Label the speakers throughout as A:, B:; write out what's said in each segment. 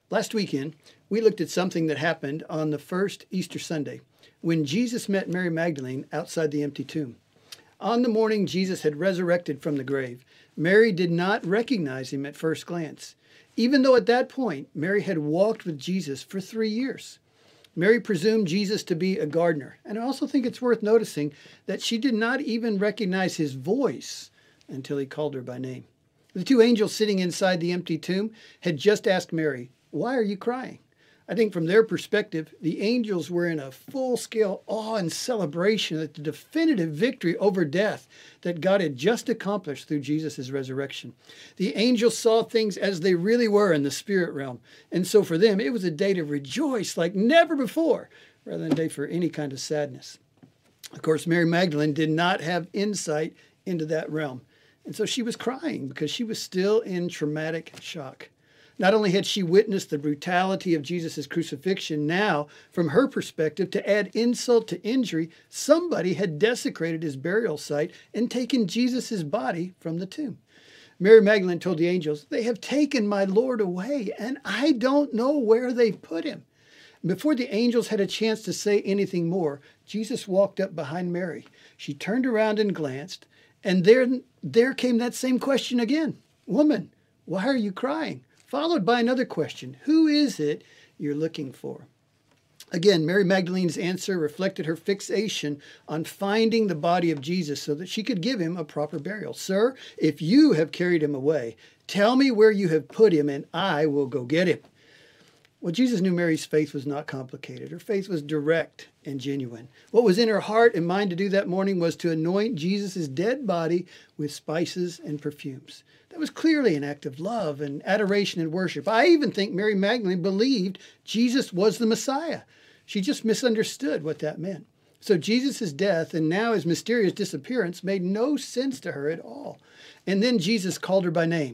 A: Last weekend, we looked at something that happened on the first Easter Sunday when Jesus met Mary Magdalene outside the empty tomb. On the morning Jesus had resurrected from the grave, Mary did not recognize him at first glance, even though at that point Mary had walked with Jesus for 3 years. Mary presumed Jesus to be a gardener, and I also think it's worth noticing that she did not even recognize his voice until he called her by name. The two angels sitting inside the empty tomb had just asked Mary, "Why are you crying?" I think from their perspective, the angels were in a full-scale awe and celebration at the definitive victory over death that God had just accomplished through Jesus' resurrection. The angels saw things as they really were in the spirit realm. And so for them, it was a day to rejoice like never before, rather than a day for any kind of sadness. Of course, Mary Magdalene did not have insight into that realm. And so she was crying because she was still in traumatic shock. Not only had she witnessed the brutality of Jesus' crucifixion, now, from her perspective, to add insult to injury, somebody had desecrated his burial site and taken Jesus' body from the tomb. Mary Magdalene told the angels, "They have taken my Lord away, and I don't know where they've put him." Before the angels had a chance to say anything more, Jesus walked up behind Mary. She turned around and glanced, and there came that same question again. "Woman, why are you crying?" Followed by another question, "Who is it you're looking for?" Again, Mary Magdalene's answer reflected her fixation on finding the body of Jesus so that she could give him a proper burial. "Sir, if you have carried him away, tell me where you have put him and I will go get him." Well, Jesus knew Mary's faith was not complicated. Her faith was direct and genuine. What was in her heart and mind to do that morning was to anoint Jesus' dead body with spices and perfumes. That was clearly an act of love and adoration and worship. I even think Mary Magdalene believed Jesus was the Messiah. She just misunderstood what that meant. So Jesus' death and now his mysterious disappearance made no sense to her at all. And then Jesus called her by name,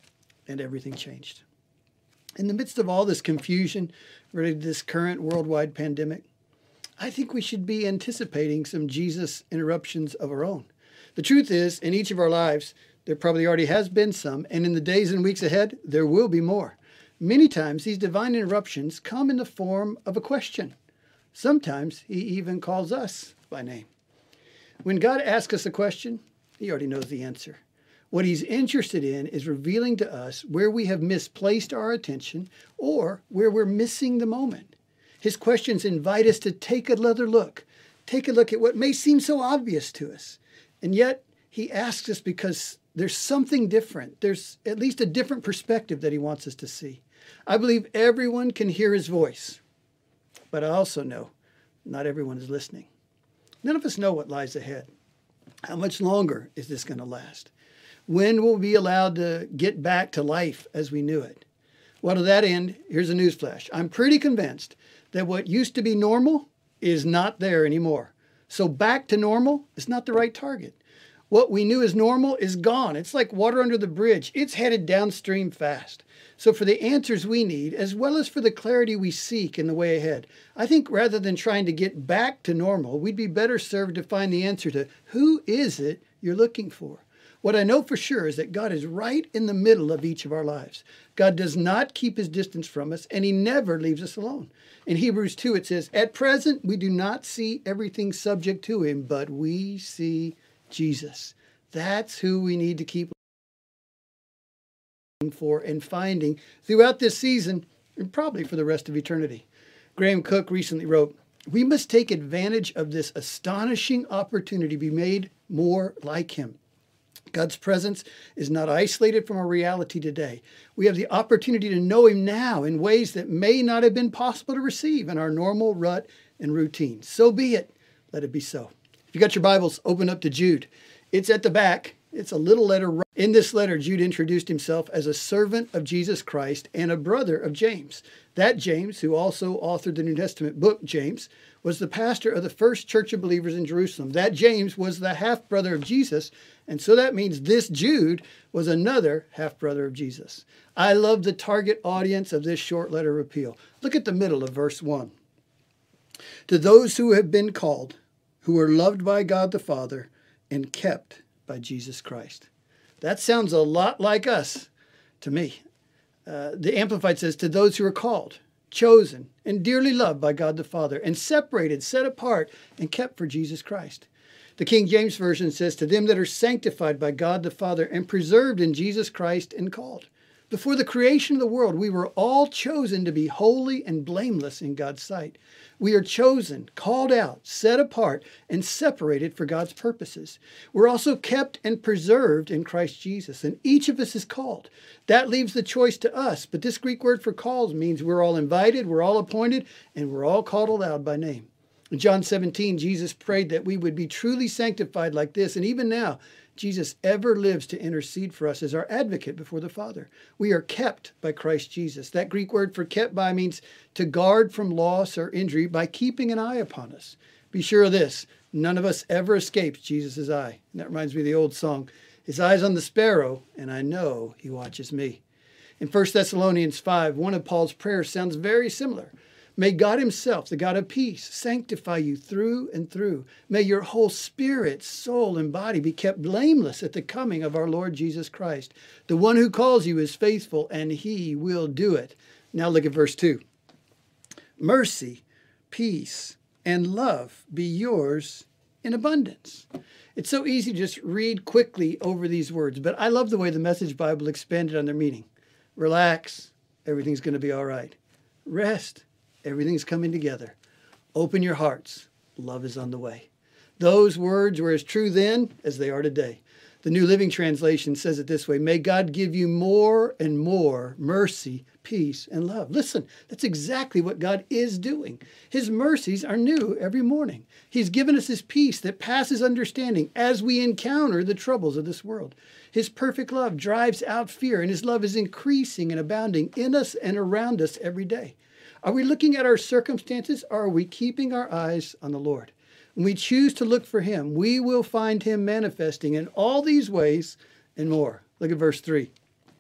A: and everything changed. In the midst of all this confusion related to this current worldwide pandemic, I think we should be anticipating some Jesus interruptions of our own. The truth is, in each of our lives, there probably already has been some, and in the days and weeks ahead, there will be more. Many times, these divine interruptions come in the form of a question. Sometimes he even calls us by name. When God asks us a question, he already knows the answer. What he's interested in is revealing to us where we have misplaced our attention or where we're missing the moment. His questions invite us to take another look. Take a look at what may seem so obvious to us. And yet, he asks us because there's something different. There's at least a different perspective that he wants us to see. I believe everyone can hear his voice, but I also know not everyone is listening. None of us know what lies ahead. How much longer is this going to last? When will we be allowed to get back to life as we knew it? Well, to that end, here's a newsflash. I'm pretty convinced that what used to be normal is not there anymore. So back to normal is not the right target. What we knew as normal is gone. It's like water under the bridge. It's headed downstream fast. So for the answers we need, as well as for the clarity we seek in the way ahead, I think rather than trying to get back to normal, we'd be better served to find the answer to who is it you're looking for. What I know for sure is that God is right in the middle of each of our lives. God does not keep his distance from us, and he never leaves us alone. In Hebrews 2, it says, "At present, we do not see everything subject to him, but we see Jesus." That's who we need to keep looking for and finding throughout this season and probably for the rest of eternity. Graham Cook recently wrote, "We must take advantage of this astonishing opportunity to be made more like him." God's presence is not isolated from our reality today. We have the opportunity to know him now in ways that may not have been possible to receive in our normal rut and routine. So be it. Let it be so. If you got your Bibles, open up to Jude. It's at the back. It's a little letter. In this letter, Jude introduced himself as a servant of Jesus Christ and a brother of James. That James, who also authored the New Testament book, James, was the pastor of the first church of believers in Jerusalem. That James was the half-brother of Jesus, and so that means this Jude was another half-brother of Jesus. I love the target audience of this short letter of appeal. Look at the middle of verse 1. "To those who have been called, who are loved by God the Father, and kept by Jesus Christ." That sounds a lot like us to me. The Amplified says, to those who are called, chosen, and dearly loved by God the Father, and separated, set apart, and kept for Jesus Christ. The King James Version says, to them that are sanctified by God the Father and preserved in Jesus Christ and called. Before the creation of the world, we were all chosen to be holy and blameless in God's sight. We are chosen, called out, set apart, and separated for God's purposes. We're also kept and preserved in Christ Jesus, and each of us is called. That leaves the choice to us, but this Greek word for called means we're all invited, we're all appointed, and we're all called aloud by name. In John 17, Jesus prayed that we would be truly sanctified like this, and even now, Jesus ever lives to intercede for us as our advocate before the Father. We are kept by Christ Jesus. That Greek word for kept by means to guard from loss or injury by keeping an eye upon us. Be sure of this, none of us ever escapes Jesus' eye. And that reminds me of the old song, his eye's on the sparrow, and I know he watches me. In 1 Thessalonians 5, one of Paul's prayers sounds very similar. May God himself, the God of peace, sanctify you through and through. May your whole spirit, soul, and body be kept blameless at the coming of our Lord Jesus Christ. The one who calls you is faithful, and he will do it. Now look at verse 2. Mercy, peace, and love be yours in abundance. It's so easy to just read quickly over these words, but I love the way the Message Bible expanded on their meaning. Relax, everything's going to be all right. Rest. Everything's coming together. Open your hearts. Love is on the way. Those words were as true then as they are today. The New Living Translation says it this way, may God give you more and more mercy, peace, and love. Listen, that's exactly what God is doing. His mercies are new every morning. He's given us his peace that passes understanding as we encounter the troubles of this world. His perfect love drives out fear, and his love is increasing and abounding in us and around us every day. Are we looking at our circumstances, or are we keeping our eyes on the Lord? When we choose to look for him, we will find him manifesting in all these ways and more. Look at verse 3.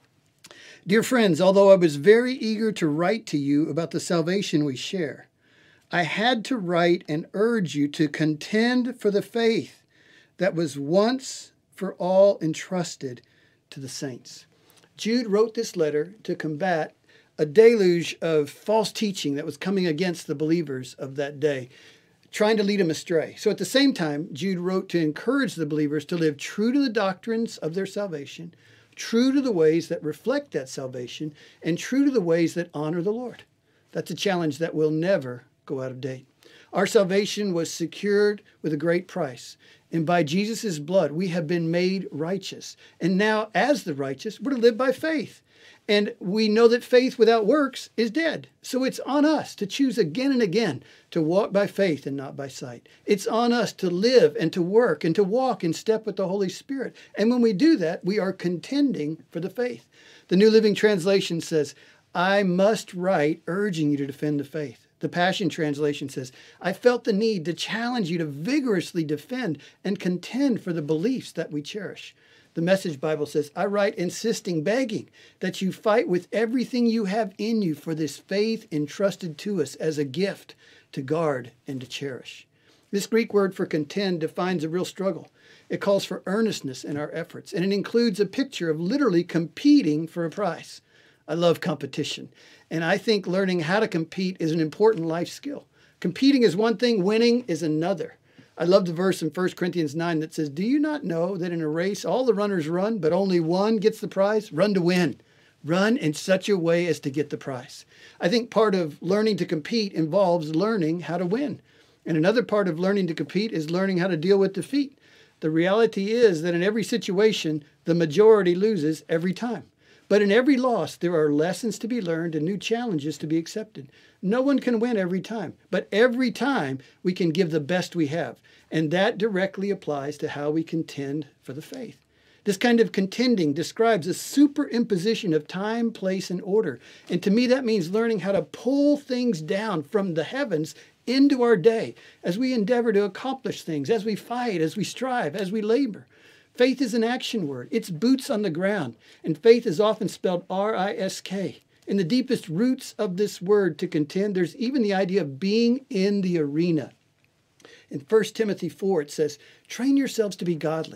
A: Dear friends, although I was very eager to write to you about the salvation we share, I had to write and urge you to contend for the faith that was once for all entrusted to the saints. Jude wrote this letter to combat a deluge of false teaching that was coming against the believers of that day, trying to lead them astray. So at the same time, Jude wrote to encourage the believers to live true to the doctrines of their salvation, true to the ways that reflect that salvation, and true to the ways that honor the Lord. That's a challenge that will never go out of date. Our salvation was secured with a great price, and by Jesus' blood, we have been made righteous. And now, as the righteous, we're to live by faith. And we know that faith without works is dead. So it's on us to choose again and again to walk by faith and not by sight. It's on us to live and to work and to walk in step with the Holy Spirit. And when we do that, we are contending for the faith. The New Living Translation says, I must write urging you to defend the faith. The Passion Translation says, I felt the need to challenge you to vigorously defend and contend for the beliefs that we cherish. The Message Bible says, I write insisting, begging that you fight with everything you have in you for this faith entrusted to us as a gift to guard and to cherish. This Greek word for contend defines a real struggle. It calls for earnestness in our efforts, and it includes a picture of literally competing for a prize. I love competition, and I think learning how to compete is an important life skill. Competing is one thing, winning is another. I love the verse in 1 Corinthians 9 that says, do you not know that in a race all the runners run, but only one gets the prize? Run to win. Run in such a way as to get the prize. I think part of learning to compete involves learning how to win. And another part of learning to compete is learning how to deal with defeat. The reality is that in every situation, the majority loses every time. But in every loss, there are lessons to be learned and new challenges to be accepted. No one can win every time, but every time we can give the best we have. And that directly applies to how we contend for the faith. This kind of contending describes a superimposition of time, place, and order. And to me, that means learning how to pull things down from the heavens into our day as we endeavor to accomplish things, as we fight, as we strive, as we labor. Faith is an action word. It's boots on the ground. And faith is often spelled R-I-S-K. In the deepest roots of this word to contend, there's even the idea of being in the arena. In 1 Timothy 4, it says, train yourselves to be godly.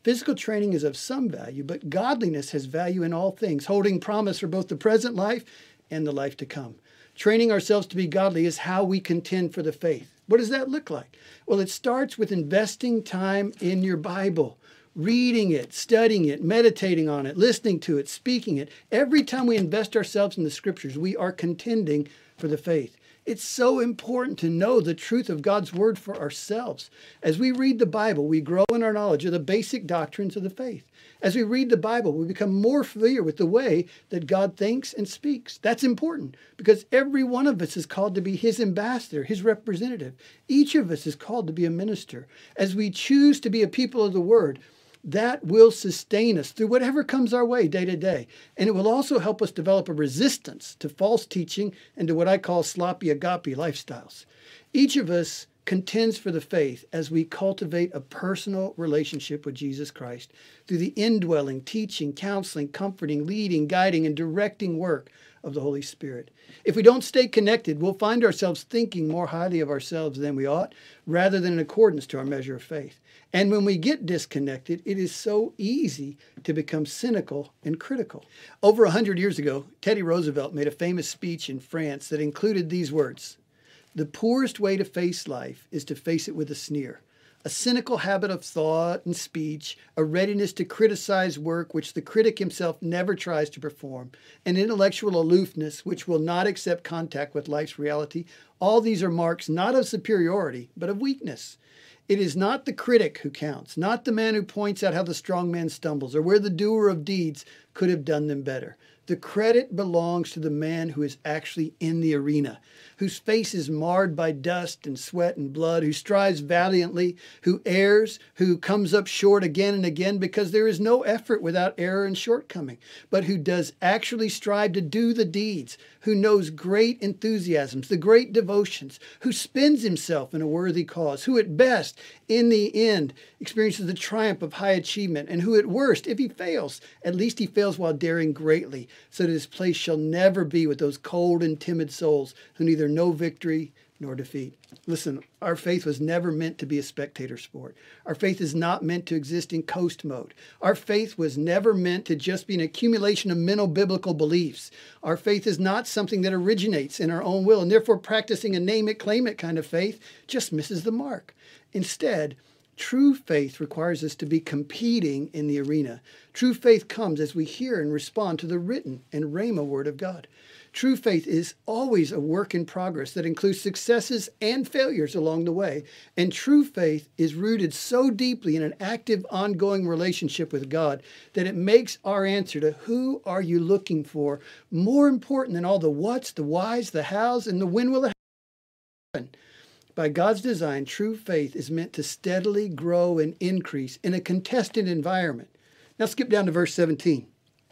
A: Physical training is of some value, but godliness has value in all things, holding promise for both the present life and the life to come. Training ourselves to be godly is how we contend for the faith. What does that look like? Well, it starts with investing time in your Bible, reading it, studying it, meditating on it, listening to it, speaking it. Every time we invest ourselves in the scriptures, we are contending for the faith. It's so important to know the truth of God's word for ourselves. As we read the Bible, we grow in our knowledge of the basic doctrines of the faith. As we read the Bible, we become more familiar with the way that God thinks and speaks. That's important because every one of us is called to be his ambassador, his representative. Each of us is called to be a minister. As we choose to be a people of the word, that will sustain us through whatever comes our way day to day. And it will also help us develop a resistance to false teaching and to what I call sloppy agape lifestyles. Each of us contends for the faith as we cultivate a personal relationship with Jesus Christ through the indwelling, teaching, counseling, comforting, leading, guiding, and directing work of the Holy Spirit. If we don't stay connected, we'll find ourselves thinking more highly of ourselves than we ought, rather than in accordance to our measure of faith. And when we get disconnected, it is so easy to become cynical and critical. Over 100 years ago, Teddy Roosevelt made a famous speech in France that included these words: "The poorest way to face life is to face it with a sneer. A cynical habit of thought and speech, a readiness to criticize work which the critic himself never tries to perform, an intellectual aloofness which will not accept contact with life's reality, all these are marks not of superiority, but of weakness. It is not the critic who counts, not the man who points out how the strong man stumbles or where the doer of deeds could have done them better. The credit belongs to the man who is actually in the arena, whose face is marred by dust and sweat and blood, who strives valiantly, who errs, who comes up short again and again, because there is no effort without error and shortcoming, but who does actually strive to do the deeds, who knows great enthusiasms, the great devotions, who spends himself in a worthy cause, who at best, in the end, experiences the triumph of high achievement, and who at worst, if he fails, at least he fails while daring greatly, so that his place shall never be with those cold and timid souls who neither know victory nor defeat." Listen, our faith was never meant to be a spectator sport. Our faith is not meant to exist in coast mode. Our faith was never meant to just be an accumulation of mental biblical beliefs. Our faith is not something that originates in our own will, and therefore practicing a name it, claim it kind of faith just misses the mark. Instead, true faith requires us to be competing in the arena. True faith comes as we hear and respond to the written and rhema word of God. True faith is always a work in progress that includes successes and failures along the way. And true faith is rooted so deeply in an active, ongoing relationship with God that it makes our answer to "who are you looking for" more important than all the whats, the whys, the hows, and the when will it happen. By God's design, true faith is meant to steadily grow and increase in a contested environment. Now skip down to verse 17.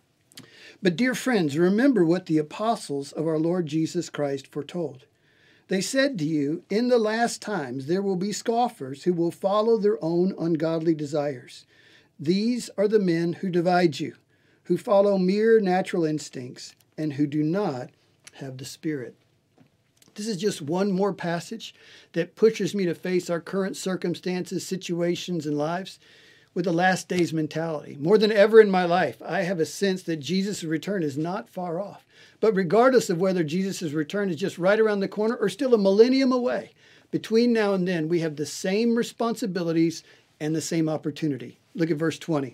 A: "But dear friends, remember what the apostles of our Lord Jesus Christ foretold. They said to you, in the last times there will be scoffers who will follow their own ungodly desires. These are the men who divide you, who follow mere natural instincts, and who do not have the Spirit." This is just one more passage that pushes me to face our current circumstances, situations, and lives with a last days mentality. More than ever in my life, I have a sense that Jesus' return is not far off. But regardless of whether Jesus' return is just right around the corner or still a millennium away, between now and then, we have the same responsibilities and the same opportunity. Look at verse 20.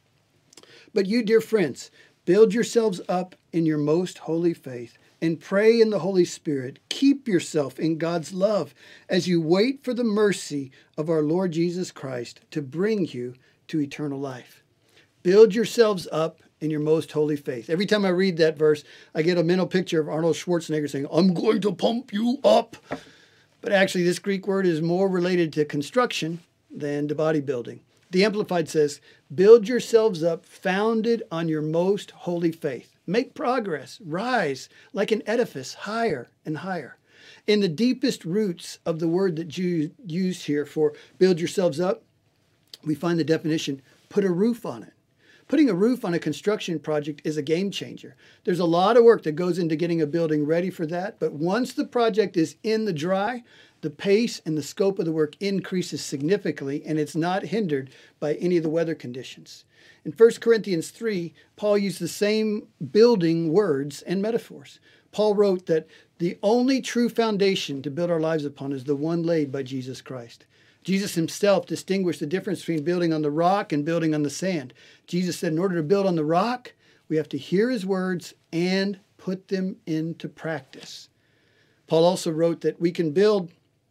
A: "But you, dear friends, build yourselves up in your most holy faith and pray in the Holy Spirit. Keep yourself in God's love as you wait for the mercy of our Lord Jesus Christ to bring you to eternal life." Build yourselves up in your most holy faith. Every time I read that verse, I get a mental picture of Arnold Schwarzenegger saying, "I'm going to pump you up." But actually, this Greek word is more related to construction than to bodybuilding. The Amplified says, "Build yourselves up, founded on your most holy faith. Make progress, rise like an edifice higher and higher." In the deepest roots of the word that Jude used here for build yourselves up, we find the definition, put a roof on it. Putting a roof on a construction project is a game changer. There's a lot of work that goes into getting a building ready for that, but once the project is in the dry, the pace and the scope of the work increases significantly, and it's not hindered by any of the weather conditions. In 1 Corinthians 3, Paul used the same building words and metaphors. Paul wrote that the only true foundation to build our lives upon is the one laid by Jesus Christ. Jesus himself distinguished the difference between building on the rock and building on the sand. Jesus said in order to build on the rock, we have to hear his words and put them into practice. Paul also wrote that we can build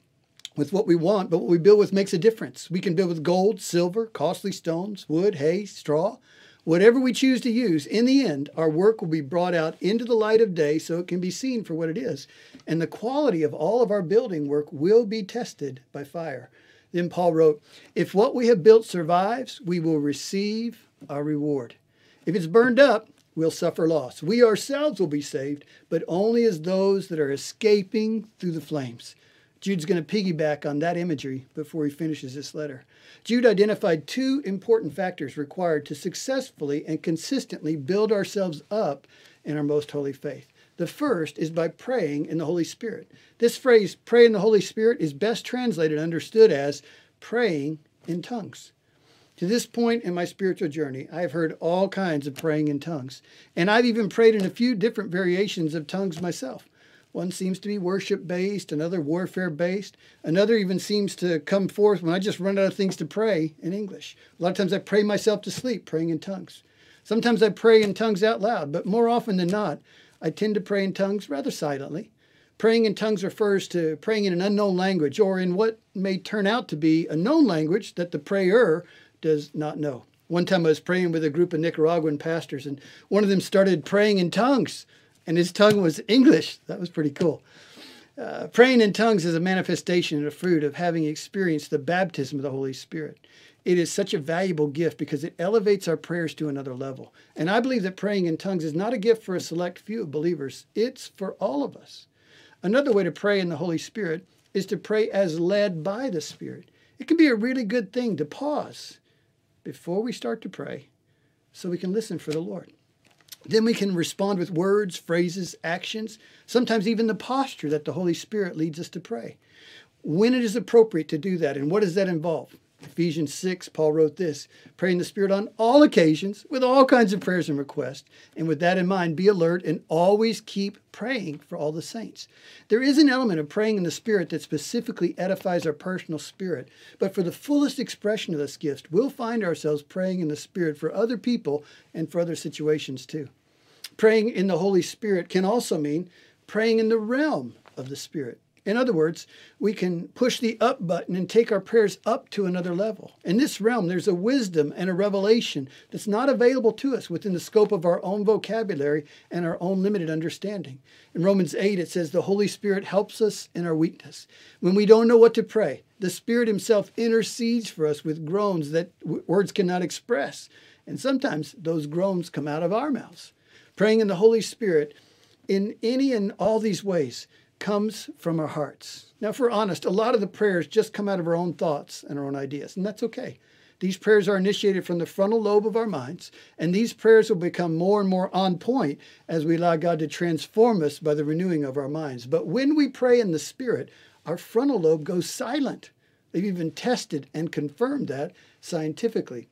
A: with what we want, but what we build with makes a difference. We can build with gold, silver, costly stones, wood, hay, straw, whatever we choose to use. In the end, our work will be brought out into the light of day so it can be seen for what it is. And the quality of all of our building work will be tested by fire. Then Paul wrote, if what we have built survives, we will receive our reward. If it's burned up, we'll suffer loss. We ourselves will be saved, but only as those that are escaping through the flames. Jude's going to piggyback on that imagery before he finishes this letter. Jude identified two important factors required to successfully and consistently build ourselves up in our most holy faith. The first is by praying in the Holy Spirit. This phrase, pray in the Holy Spirit, is best translated and understood as praying in tongues. To this point in my spiritual journey, I have heard all kinds of praying in tongues, and I've even prayed in a few different variations of tongues myself. One seems to be worship-based, another warfare-based. Another even seems to come forth when I just run out of things to pray in English. A lot of times I pray myself to sleep, praying in tongues. Sometimes I pray in tongues out loud, but more often than not, I tend to pray in tongues rather silently. Praying in tongues refers to praying in an unknown language or in what may turn out to be a known language that the prayer does not know. One time I was praying with a group of Nicaraguan pastors, and one of them started praying in tongues, and his tongue was English. That was pretty cool. Praying in tongues is a manifestation and a fruit of having experienced the baptism of the Holy Spirit. It is such a valuable gift because it elevates our prayers to another level. And I believe that praying in tongues is not a gift for a select few of believers. It's for all of us. Another way to pray in the Holy Spirit is to pray as led by the Spirit. It can be a really good thing to pause before we start to pray so we can listen for the Lord. Then we can respond with words, phrases, actions, sometimes even the posture that the Holy Spirit leads us to pray. When it is appropriate to do that, and what does that involve? Ephesians 6, Paul wrote this, pray in the Spirit on all occasions with all kinds of prayers and requests. And with that in mind, be alert and always keep praying for all the saints. There is an element of praying in the Spirit that specifically edifies our personal spirit. But for the fullest expression of this gift, we'll find ourselves praying in the Spirit for other people and for other situations too. Praying in the Holy Spirit can also mean praying in the realm of the Spirit. In other words, we can push the up button and take our prayers up to another level. In this realm, there's a wisdom and a revelation that's not available to us within the scope of our own vocabulary and our own limited understanding. In Romans 8, it says the Holy Spirit helps us in our weakness. When we don't know what to pray, the Spirit himself intercedes for us with groans that words cannot express. And sometimes those groans come out of our mouths. Praying in the Holy Spirit in any and all these ways comes from our hearts. Now, if we're honest, a lot of the prayers just come out of our own thoughts and our own ideas, and that's okay. These prayers are initiated from the frontal lobe of our minds, and these prayers will become more and more on point as we allow God to transform us by the renewing of our minds. But when we pray in the Spirit, our frontal lobe goes silent. They've even tested and confirmed that scientifically.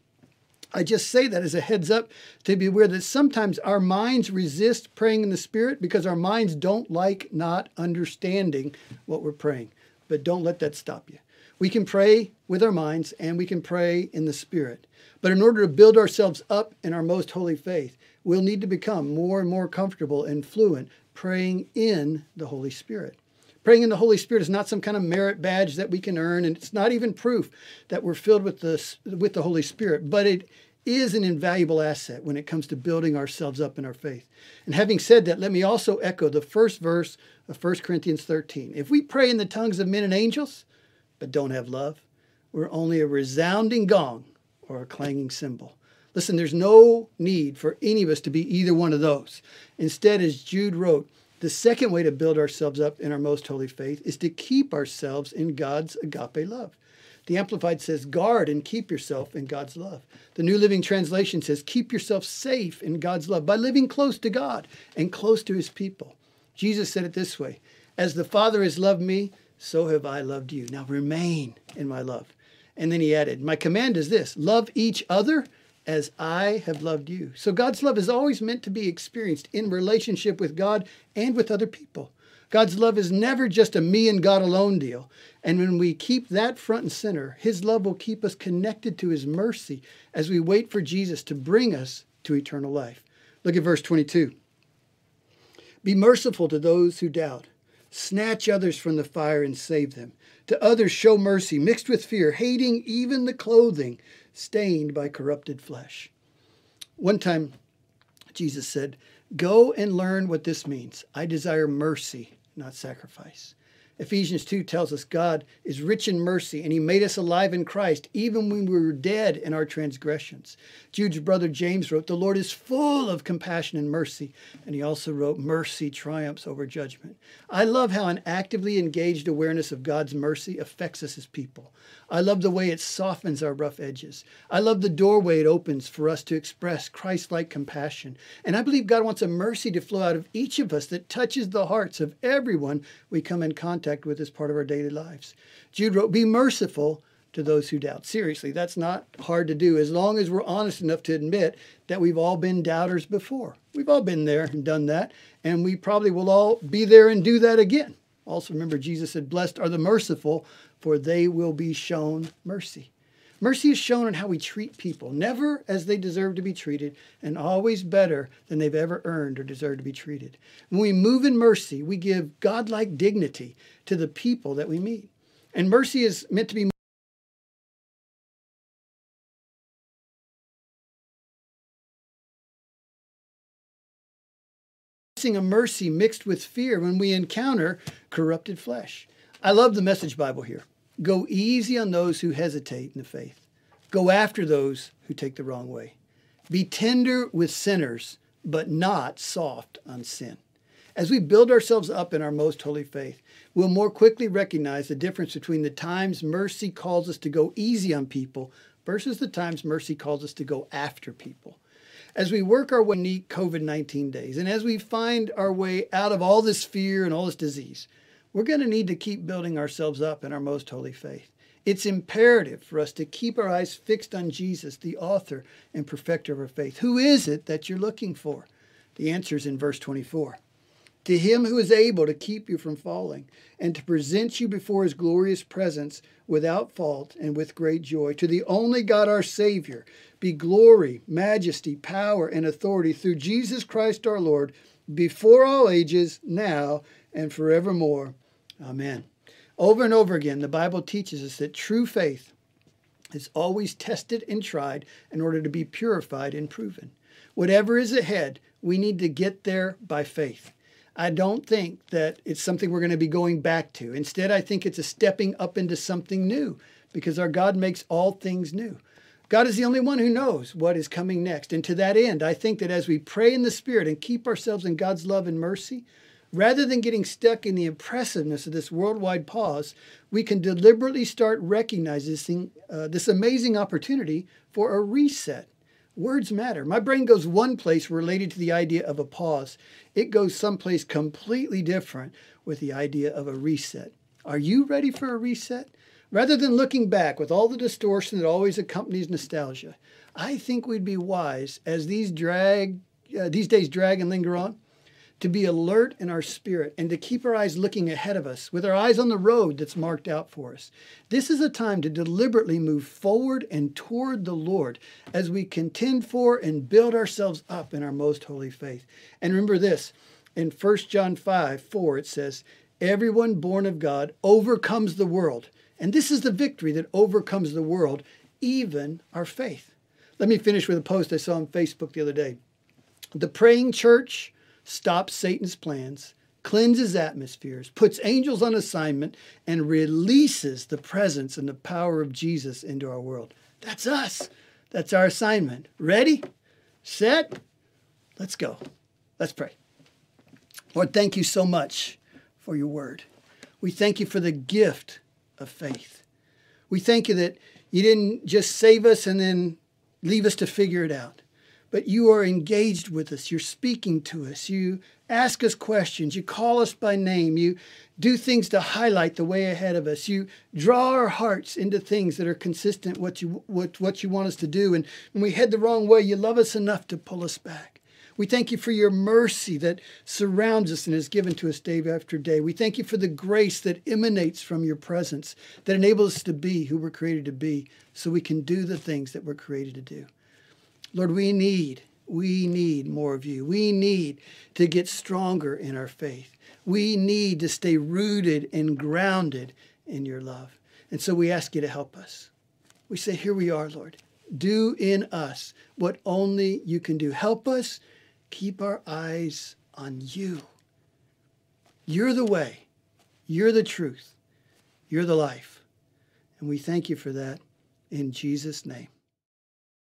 A: I just say that as a heads up to be aware that sometimes our minds resist praying in the Spirit because our minds don't like not understanding what we're praying. But don't let that stop you. We can pray with our minds and we can pray in the Spirit. But in order to build ourselves up in our most holy faith, we'll need to become more and more comfortable and fluent praying in the Holy Spirit. Praying in the Holy Spirit is not some kind of merit badge that we can earn, and it's not even proof that we're filled with the Holy Spirit, but it is an invaluable asset when it comes to building ourselves up in our faith. And having said that, let me also echo the first verse of 1 Corinthians 13. If we pray in the tongues of men and angels, but don't have love, we're only a resounding gong or a clanging cymbal. Listen, there's no need for any of us to be either one of those. Instead, as Jude wrote, the second way to build ourselves up in our most holy faith is to keep ourselves in God's agape love. The Amplified says, guard and keep yourself in God's love. The New Living Translation says, keep yourself safe in God's love by living close to God and close to his people. Jesus said it this way, as the Father has loved me, so have I loved you. Now remain in my love. And then he added, my command is this, love each other as I have loved you. So God's love is always meant to be experienced in relationship with God and with other people. God's love is never just a me and God alone deal. And when we keep that front and center, his love will keep us connected to his mercy as we wait for Jesus to bring us to eternal life. Look at verse 22. Be merciful to those who doubt. Snatch others from the fire and save them. To others show mercy, mixed with fear, hating even the clothing stained by corrupted flesh. One time, Jesus said, go and learn what this means. I desire mercy, not sacrifice. Ephesians 2 tells us God is rich in mercy, and he made us alive in Christ, even when we were dead in our transgressions. Jude's brother James wrote, the Lord is full of compassion and mercy, and he also wrote, mercy triumphs over judgment. I love how an actively engaged awareness of God's mercy affects us as people. I love the way it softens our rough edges. I love the doorway it opens for us to express Christ-like compassion. And I believe God wants a mercy to flow out of each of us that touches the hearts of everyone we come in contact with as part of our daily lives. Jude wrote, be merciful to those who doubt. Seriously, that's not hard to do as long as we're honest enough to admit that we've all been doubters before. We've all been there and done that, and we probably will all be there and do that again. Also remember, Jesus said, blessed are the merciful, for they will be shown mercy. Mercy is shown in how we treat people, never as they deserve to be treated, and always better than they've ever earned or deserved to be treated. When we move in mercy, we give godlike dignity to the people that we meet. And mercy is meant to be a mercy mixed with fear when we encounter corrupted flesh. I love the Message Bible here. Go easy on those who hesitate in the faith. Go after those who take the wrong way. Be tender with sinners, but not soft on sin. As we build ourselves up in our most holy faith, we'll more quickly recognize the difference between the times mercy calls us to go easy on people versus the times mercy calls us to go after people. As we work our way in the COVID-19 days, and as we find our way out of all this fear and all this disease, we're going to need to keep building ourselves up in our most holy faith. It's imperative for us to keep our eyes fixed on Jesus, the author and perfecter of our faith. Who is it that you're looking for? The answer is in verse 24. To him who is able to keep you from falling and to present you before his glorious presence without fault and with great joy, to the only God our Savior, be glory, majesty, power, and authority through Jesus Christ our Lord, before all ages, now and forevermore. Amen. Over and over again, the Bible teaches us that true faith is always tested and tried in order to be purified and proven. Whatever is ahead, we need to get there by faith. I don't think that it's something we're going to be going back to. Instead, I think it's a stepping up into something new because our God makes all things new. God is the only one who knows what is coming next. And to that end, I think that as we pray in the Spirit and keep ourselves in God's love and mercy, rather than getting stuck in the impressiveness of this worldwide pause, we can deliberately start recognizing this amazing opportunity for a reset. Words matter. My brain goes one place related to the idea of a pause. It goes someplace completely different with the idea of a reset. Are you ready for a reset? Rather than looking back with all the distortion that always accompanies nostalgia, I think we'd be wise, as these days drag and linger on, to be alert in our spirit and to keep our eyes looking ahead of us with our eyes on the road that's marked out for us. This is a time to deliberately move forward and toward the Lord as we contend for and build ourselves up in our most holy faith. And remember this, in 1 John 5:4, it says, everyone born of God overcomes the world. And this is the victory that overcomes the world, even our faith. Let me finish with a post I saw on Facebook the other day. The praying church stops Satan's plans, cleanses atmospheres, puts angels on assignment, and releases the presence and the power of Jesus into our world. That's us. That's our assignment. Ready? Set? Let's go. Let's pray. Lord, thank you so much for your word. We thank you for the gift of faith. We thank you that you didn't just save us and then leave us to figure it out, but you are engaged with us. You're speaking to us. You ask us questions. You call us by name. You do things to highlight the way ahead of us. You draw our hearts into things that are consistent with what you want us to do. And when we head the wrong way, you love us enough to pull us back. We thank you for your mercy that surrounds us and is given to us day after day. We thank you for the grace that emanates from your presence, that enables us to be who we're created to be, so we can do the things that we're created to do. Lord, we need more of you. We need to get stronger in our faith. We need to stay rooted and grounded in your love. And so we ask you to help us. We say, here we are, Lord. Do in us what only you can do. Help us keep our eyes on you. You're the way. You're the truth. You're the life. And we thank you for that in Jesus' name.